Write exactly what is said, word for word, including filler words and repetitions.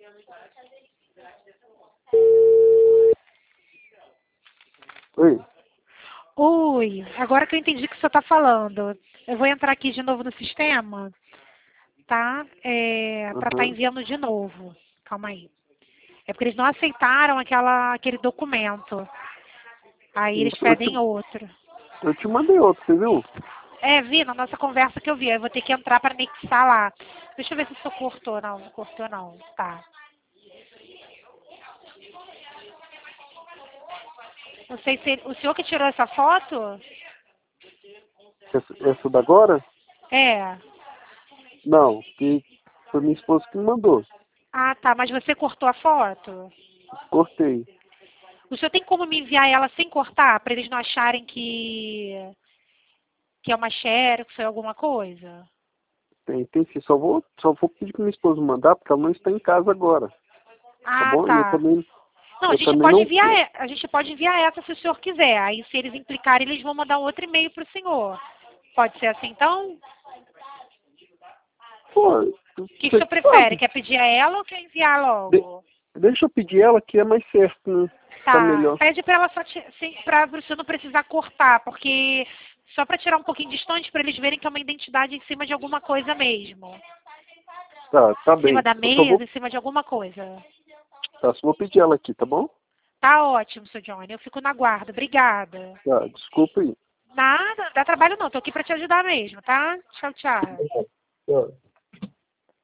Oi. Oi, agora que eu entendi o que você está falando, eu vou entrar aqui de novo no sistema, tá? É, para estar Uhum. enviando de novo. Calma aí. É porque eles não aceitaram aquela, aquele documento. Aí eles Eu pedem te, outro. eu te mandei outro, você viu? É, vi, na nossa conversa que eu vi. Eu vou ter que entrar para anexar lá. Deixa eu ver se isso cortou. Não, não cortou não. Tá. Não sei se ele, o senhor que tirou essa foto? Essa, essa da agora? É. Não, que foi minha esposa que me mandou. Ah, tá. Mas você cortou a foto? Cortei. O senhor tem como me enviar ela sem cortar, para eles não acharem que que é uma xerox ou alguma coisa? Tem, tem sim. Só vou, só vou pedir pra minha esposa mandar, porque ela não está em casa agora. Tá Ah, bom? E eu tá. também, Não, a eu gente também pode não. enviar, e- a gente pode enviar essa se o senhor quiser. Aí se eles implicarem, eles vão mandar um outro e-mail para o senhor. Pode ser assim então? O Pô, que, que o você senhor que prefere? sabe. Quer pedir a ela ou quer enviar De- logo? deixa eu pedir ela que é mais certo, né? Tá Tá. melhor. Pede para ela só para o senhor não precisar cortar, porque só para tirar um pouquinho distante para eles verem que é uma identidade em cima de alguma coisa mesmo. Tá, tá Em cima bem. da Eu só vou, mesa, em cima de alguma coisa. tá, só vou pedir ela aqui, tá bom? Tá ótimo, seu Johnny. Eu fico na guarda. Obrigada. Tá, desculpa aí. Nada, dá trabalho não. Tô aqui para te ajudar mesmo, tá? Tchau, tchau. Tá.